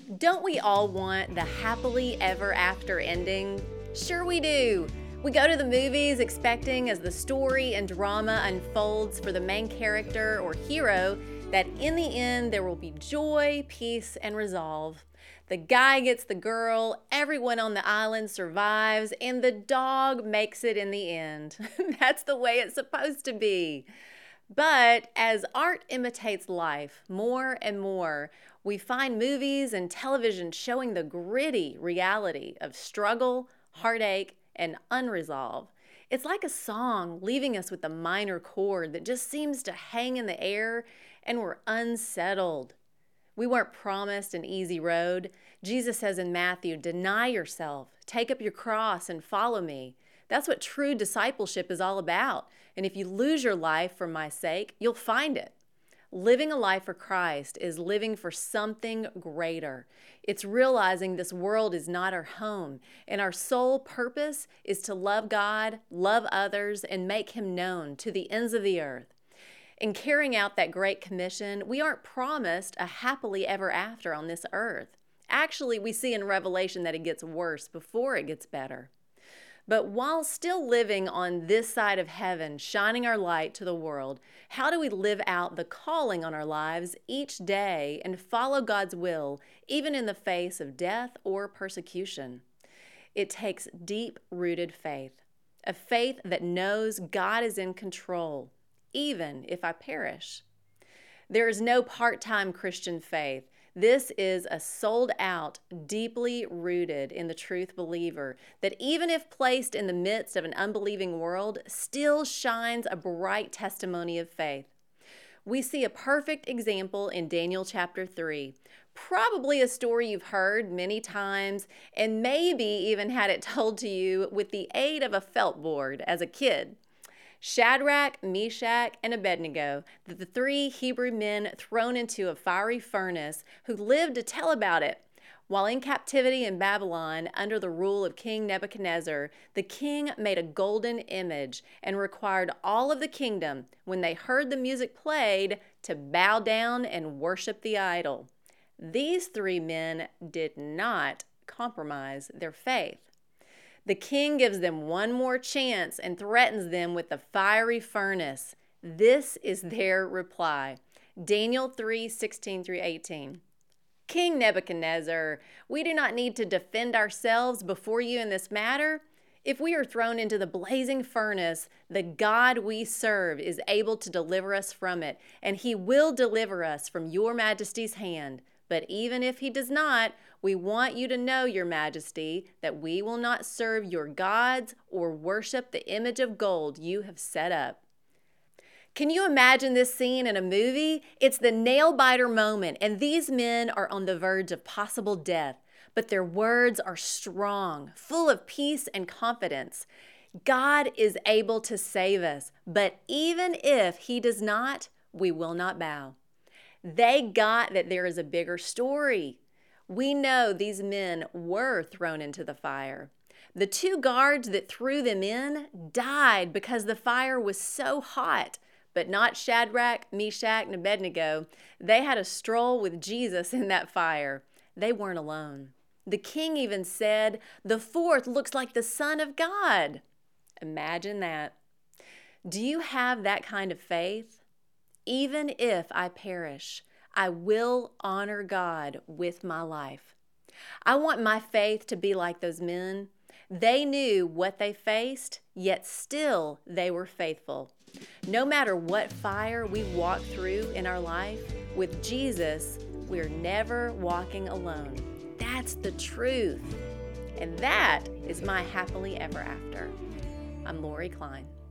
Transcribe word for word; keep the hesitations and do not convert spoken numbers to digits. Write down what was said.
Don't we all want the happily ever after ending? Sure we do. We go to the movies expecting, as the story and drama unfolds for the main character or hero, that in the end there will be joy, peace, and resolve. The guy gets the girl, everyone on the island survives, and the dog makes it in the end. That's the way it's supposed to be. But as art imitates life more and more, we find movies and television showing the gritty reality of struggle, heartache, and unresolved. It's like a song leaving us with a minor chord that just seems to hang in the air, and we're unsettled. We weren't promised an easy road. Jesus says in Matthew, "Deny yourself, take up your cross, and follow me." That's what true discipleship is all about. And if you lose your life for my sake, you'll find it. Living a life for Christ is living for something greater. It's realizing this world is not our home, and our sole purpose is to love God, love others, and make Him known to the ends of the earth. In carrying out that great commission, we aren't promised a happily ever after on this earth. Actually, we see in Revelation that it gets worse before it gets better. But while still living on this side of heaven, shining our light to the world, how do we live out the calling on our lives each day and follow God's will, even in the face of death or persecution? It takes deep-rooted faith, a faith that knows God is in control, even if I perish. There is no part-time Christian faith. This is a sold-out, deeply rooted in the truth believer that even if placed in the midst of an unbelieving world, still shines a bright testimony of faith. We see a perfect example in Daniel chapter three, probably a story you've heard many times and maybe even had it told to you with the aid of a felt board as a kid. Shadrach, Meshach, and Abednego, the three Hebrew men thrown into a fiery furnace who lived to tell about it. While in captivity in Babylon under the rule of King Nebuchadnezzar, the king made a golden image and required all of the kingdom, when they heard the music played, to bow down and worship the idol. These three men did not compromise their faith. The king gives them one more chance and threatens them with the fiery furnace. This is their reply. Daniel three sixteen through eighteen. King Nebuchadnezzar, we do not need to defend ourselves before you in this matter. If we are thrown into the blazing furnace, the God we serve is able to deliver us from it, and He will deliver us from your majesty's hand. But even if He does not, we want you to know, your majesty, that we will not serve your gods or worship the image of gold you have set up. Can you imagine this scene in a movie? It's the nail-biter moment, and these men are on the verge of possible death, but their words are strong, full of peace and confidence. God is able to save us, but even if He does not, we will not bow. They got that there is a bigger story. We know these men were thrown into the fire. The two guards that threw them in died because the fire was so hot, but not Shadrach, Meshach, and Abednego. They had a stroll with Jesus in that fire. They weren't alone. The king even said, "The fourth looks like the Son of God." Imagine that. Do you have that kind of faith? Even if I perish, I will honor God with my life. I want my faith to be like those men. They knew what they faced, yet still they were faithful. No matter what fire we walk through in our life, with Jesus, we're never walking alone. That's the truth. And that is my happily ever after. I'm Lori Klein.